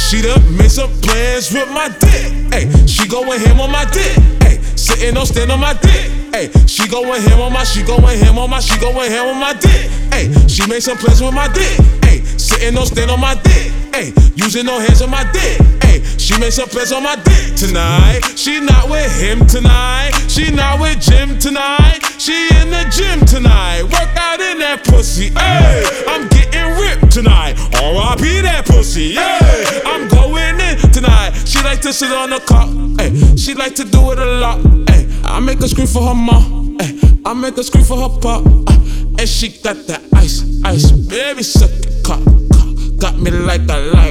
She done made some plans with my dick. Ay, she going ham on my dick. Ay, sitting on stand on my dick. Ay, she going ham on my, she going ham on my, she going ham on my dick. Ay, she made some plans with my dick. Ay, sitting on stand on my dick. Ay, using no hands on my dick. Ay, she made some plans on my dick tonight. She not with him tonight. She not with Jim tonight. She in the gym tonight. Work out in that pussy. Ay, I'm getting ripped tonight. R.I.P. that pussy. Ay, I'm going in tonight. She like to sit on the cock. Ay, she like to do it a lot. Ay, I make her scream for her mom. Ay, I make her scream for her pop. And she got that ice, ice. Baby, suck it, cock. Got me like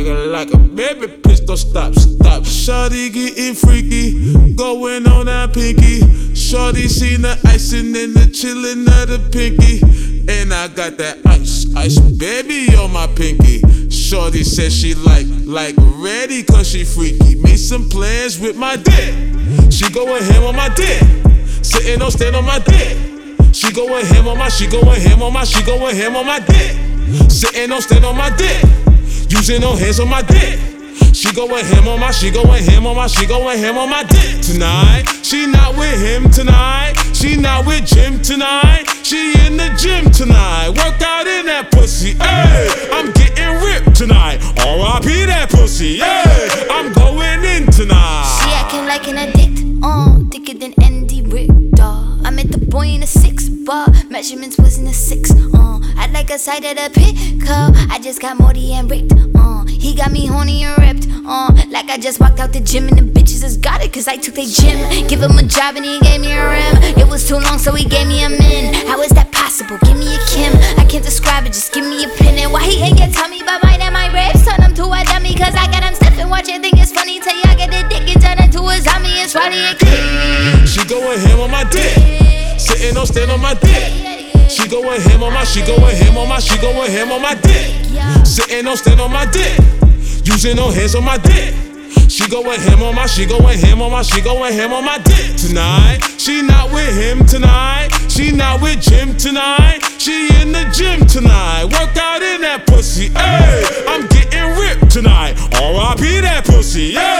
a baby, please don't stop. Shawty getting freaky, going on that pinky. Shawty seen the icing and the chillin' of the pinky. And I got that ice, ice, baby, on my pinky. Shawty said she like ready cause she freaky. Made some plans with my dick. She going ham on my dick. Sitting on stand on my dick. She going ham on my, she going ham on my, she going ham on my dick. Sitting on stand on my dick. Using no hands on my dick. She going ham on my, she going ham on my, she going ham on my dick tonight. She not with him tonight. She not with Jim tonight. She in the gym tonight. Work out in that pussy. Ay, I'm getting ripped tonight. R.I.P. that pussy. Ay, I'm going in tonight. She acting like an addict. Thicker than Andy Richter. I met the boy in a 6-bar. Measurements was in a 6. I like a side of the pickup. I just got Morty and ripped. He got me horny and ripped. Like I just walked out the gym and the bitches just got it cause I took their gym. Give him a job and he gave me a rim. It was too long so he gave me a min. How is that possible? Give me a Kim. I can't describe it, just give me a pin. And why he ain't get tummy by mine and my ribs? Turn him to a dummy cause I got him stiff and watch it. Think it's funny till y'all get the dick and turn into a zombie. It's funny and clean. She going ham on my dick. Sitting on stand on my dick. She going ham on my, she going ham on my, she going ham on my dick. Sitting on stand on my dick. Using no hands on my dick. She going ham on my, she going ham on my, she going ham on my dick tonight. She not with him tonight. She not with Jim tonight. She in the gym tonight. Work out in that pussy. Ay, I'm getting ripped tonight. R.I.P. that pussy. Ay.